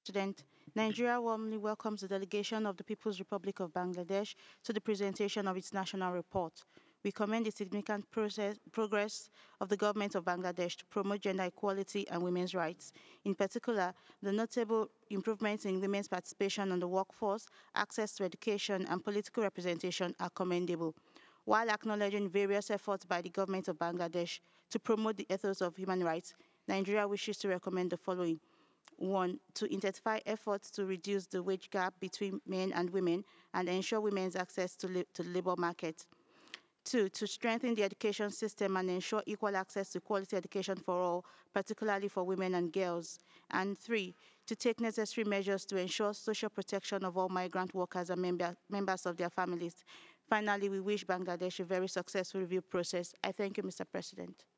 President, Nigeria warmly welcomes the delegation of the People's Republic of Bangladesh to the presentation of its national report. We commend the significant progress of the government of Bangladesh to promote gender equality and women's rights. In particular, the notable improvements in women's participation on the workforce, access to education, and political representation are commendable. While acknowledging various efforts by the government of Bangladesh to promote the ethos of human rights, Nigeria wishes to recommend the following. One, to intensify efforts to reduce the wage gap between men and women and ensure women's access to the labor market. Two, to strengthen the education system and ensure equal access to quality education for all, particularly for women and girls. And three, to take necessary measures to ensure social protection of all migrant workers and members of their families. Finally, we wish Bangladesh a very successful review process. I thank you, Mr. President.